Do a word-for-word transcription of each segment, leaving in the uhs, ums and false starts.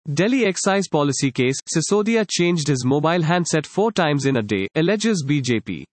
Delhi excise policy case, Sisodia changed his mobile handset four times in a day, alleges B J P.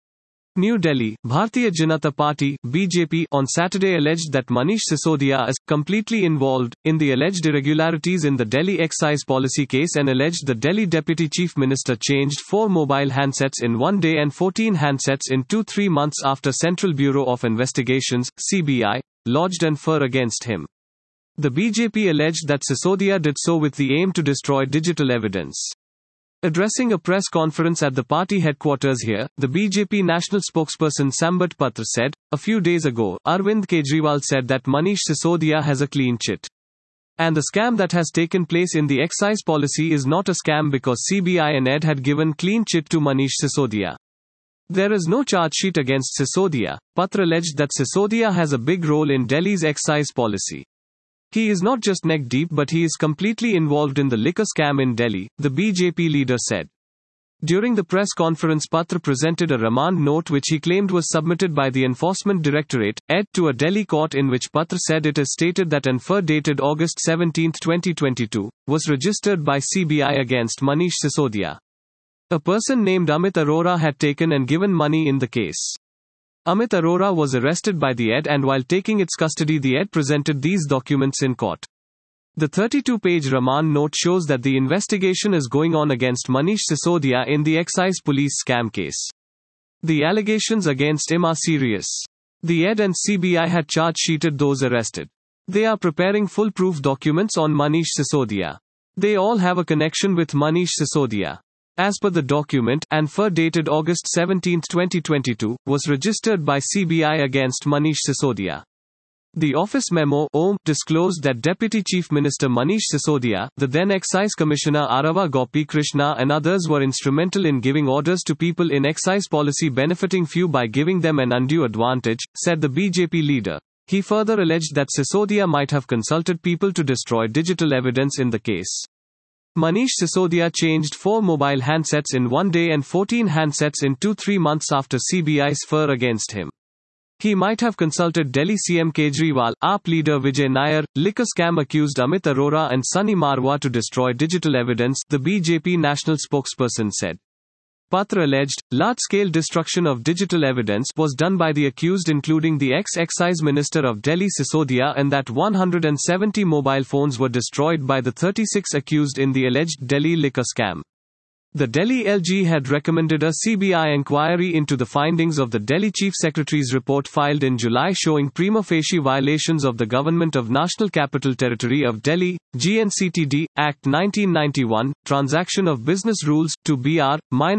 New Delhi, Bharatiya Janata Party, B J P, on Saturday alleged that Manish Sisodia is completely involved in the alleged irregularities in the Delhi excise policy case and alleged the Delhi Deputy Chief Minister changed four mobile handsets in one day and fourteen handsets in two three months after Central Bureau of Investigations, C B I, lodged an F I R against him. The B J P alleged that Sisodia did so with the aim to destroy digital evidence. Addressing a press conference at the party headquarters here, the B J P national spokesperson Sambit Patra said, a few days ago, Arvind Kejriwal said that Manish Sisodia has a clean chit. And the scam that has taken place in the excise policy is not a scam because C B I and E D had given clean chit to Manish Sisodia. There is no charge sheet against Sisodia. Patra alleged that Sisodia has a big role in Delhi's excise policy. He is not just neck deep but he is completely involved in the liquor scam in Delhi, the B J P leader said. During the press conference, Patra presented a remand note which he claimed was submitted by the Enforcement Directorate, E D, to a Delhi court in which Patra said it is stated that an F I R dated August seventeenth twenty twenty-two, was registered by C B I against Manish Sisodia. A person named Amit Arora had taken and given money in the case. Amit Arora was arrested by the E D and while taking its custody the E D presented these documents in court. The thirty-two page remand note shows that the investigation is going on against Manish Sisodia in the excise police scam case. The allegations against him are serious. The E D and C B I had charge sheeted those arrested. They are preparing full proof documents on Manish Sisodia. They all have a connection with Manish Sisodia. As per the document, an F I R dated August seventeenth twenty twenty-two, was registered by C B I against Manish Sisodia. The office memo O M disclosed that Deputy Chief Minister Manish Sisodia, the then Excise Commissioner Arava Gopi Krishna and others were instrumental in giving orders to people in excise policy benefiting few by giving them an undue advantage, said the B J P leader. He further alleged that Sisodia might have consulted people to destroy digital evidence in the case. Manish Sisodia changed four mobile handsets in one day and fourteen handsets in two three months after C B I's F I R against him. He might have consulted Delhi C M Kejriwal, A P leader Vijay Nair, liquor scam accused Amit Arora and Sunny Marwa to destroy digital evidence, the B J P national spokesperson said. Patra alleged, large-scale destruction of digital evidence was done by the accused including the ex-excise minister of Delhi Sisodia and that one hundred seventy mobile phones were destroyed by the thirty-six accused in the alleged Delhi liquor scam. The Delhi L G had recommended a C B I inquiry into the findings of the Delhi Chief Secretary's report filed in July showing prima facie violations of the Government of National Capital Territory of Delhi, G N C T D, Act nineteen ninety-one, Transaction of Business Rules, two B R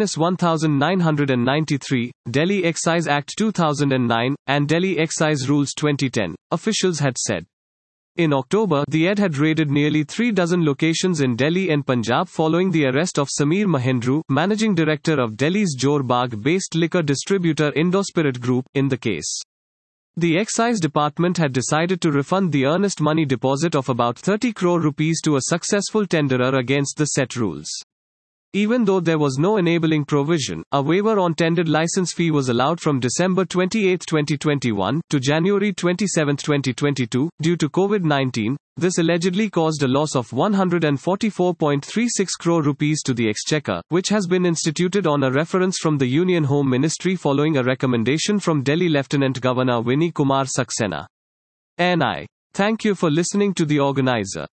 nineteen ninety-three, Delhi Excise Act two thousand nine, and Delhi Excise Rules twenty ten, officials had said. In October, the E D had raided nearly three dozen locations in Delhi and Punjab following the arrest of Sameer Mahindru, managing director of Delhi's Jor Bagh-based liquor distributor Indospirit Group, in the case. The excise department had decided to refund the earnest money deposit of about thirty crore rupees to a successful tenderer against the set rules. Even though there was no enabling provision, a waiver on tendered license fee was allowed from December twenty-eighth twenty twenty-one, to January twenty-seventh twenty twenty-two, due to COVID nineteen. This allegedly caused a loss of one hundred forty-four point three six crore rupees to the Exchequer, which has been instituted on a reference from the Union Home Ministry following a recommendation from Delhi Lieutenant Governor Vinay Kumar Saxena. N I. Thank you for listening to the organizer.